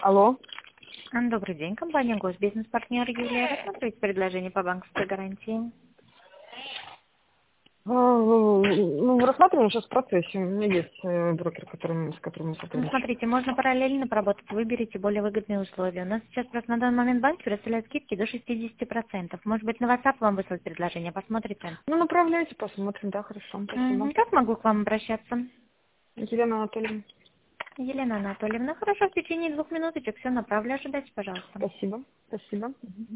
Алло. Добрый день, компания Госбизнес-партнер Юлия. Рассмотреть предложение по банковской гарантии. Ну, рассматриваем сейчас в процессе. У меня есть брокер, с которым мы Ну, сотрудничаем. смотрите, можно параллельно поработать, выберите более выгодные условия. У нас сейчас просто на данный момент банк предоставляет скидки до 60%. Может быть, на WhatsApp вам выслать предложение, посмотрите. Ну, направляйте, посмотрим. Да, хорошо. Спасибо. Как могу к вам обращаться? Елена Анатольевна. Елена Анатольевна, хорошо, в течение 2 минуточек все направлю. Ожидайте, пожалуйста. Спасибо. Спасибо.